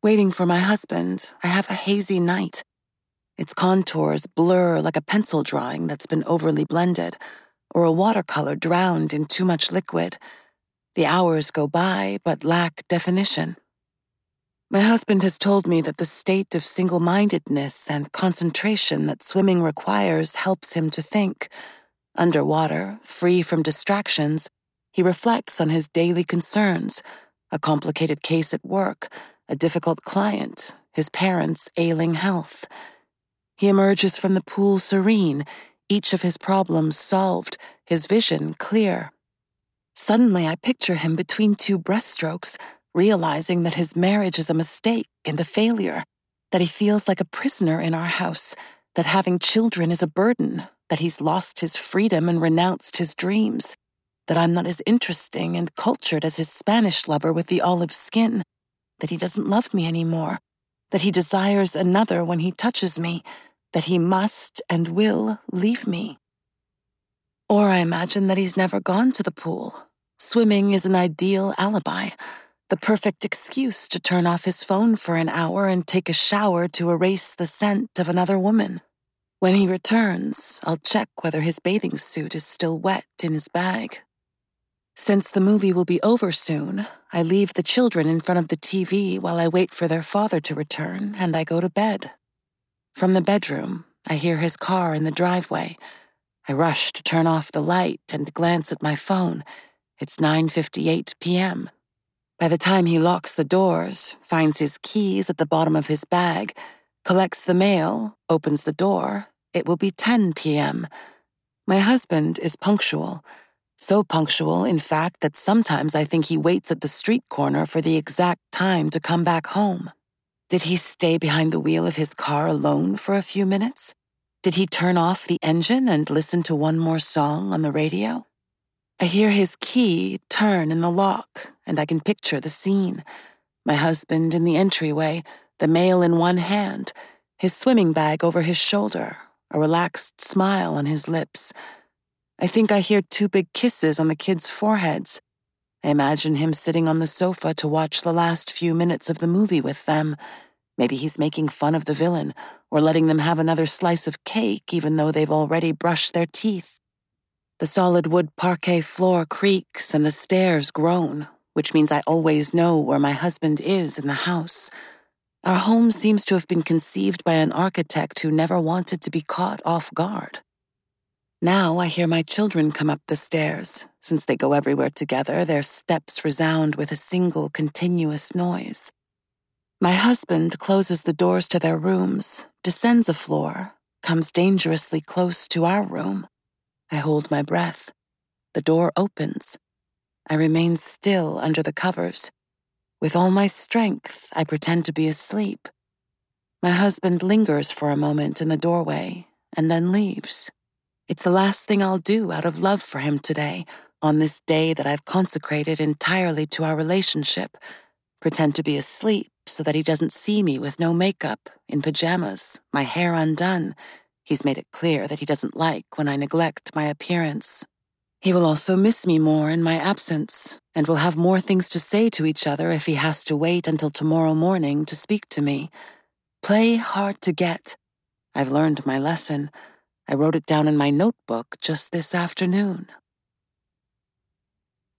Waiting for my husband, I have a hazy night. Its contours blur like a pencil drawing that's been overly blended, or a watercolor drowned in too much liquid. The hours go by but lack definition. My husband has told me that the state of single-mindedness and concentration that swimming requires helps him to think. Underwater, free from distractions, he reflects on his daily concerns, a complicated case at work, a difficult client, his parents' ailing health. He emerges from the pool serene, each of his problems solved, his vision clear. Suddenly, I picture him between two breaststrokes, realizing that his marriage is a mistake and a failure, that he feels like a prisoner in our house, that having children is a burden, that he's lost his freedom and renounced his dreams, that I'm not as interesting and cultured as his Spanish lover with the olive skin, that he doesn't love me anymore, that he desires another when he touches me, that he must and will leave me. Or I imagine that he's never gone to the pool. Swimming is an ideal alibi, the perfect excuse to turn off his phone for an hour and take a shower to erase the scent of another woman. When he returns, I'll check whether his bathing suit is still wet in his bag. Since the movie will be over soon, I leave the children in front of the TV while I wait for their father to return, and I go to bed. From the bedroom, I hear his car in the driveway. I rush to turn off the light and glance at my phone. It's 9:58 p.m. By the time he locks the doors, finds his keys at the bottom of his bag, collects the mail, opens the door, it will be 10 p.m. My husband is punctual. So punctual, in fact, that sometimes I think he waits at the street corner for the exact time to come back home. Did he stay behind the wheel of his car alone for a few minutes? Did he turn off the engine and listen to one more song on the radio? I hear his key turn in the lock, and I can picture the scene. My husband in the entryway, the mail in one hand, his swimming bag over his shoulder, a relaxed smile on his lips. I think I hear 2 big kisses on the kids' foreheads. I imagine him sitting on the sofa to watch the last few minutes of the movie with them. Maybe he's making fun of the villain, or letting them have another slice of cake even though they've already brushed their teeth. The solid wood parquet floor creaks and the stairs groan, which means I always know where my husband is in the house. Our home seems to have been conceived by an architect who never wanted to be caught off guard. Now I hear my children come up the stairs. Since they go everywhere together, their steps resound with a single continuous noise. My husband closes the doors to their rooms, descends a floor, comes dangerously close to our room. I hold my breath. The door opens. I remain still under the covers. With all my strength, I pretend to be asleep. My husband lingers for a moment in the doorway and then leaves. It's the last thing I'll do out of love for him today, on this day that I've consecrated entirely to our relationship. Pretend to be asleep so that he doesn't see me with no makeup, in pajamas, my hair undone. He's made it clear that he doesn't like when I neglect my appearance. He will also miss me more in my absence, and will have more things to say to each other if he has to wait until tomorrow morning to speak to me. Play hard to get. I've learned my lesson. I wrote it down in my notebook just this afternoon.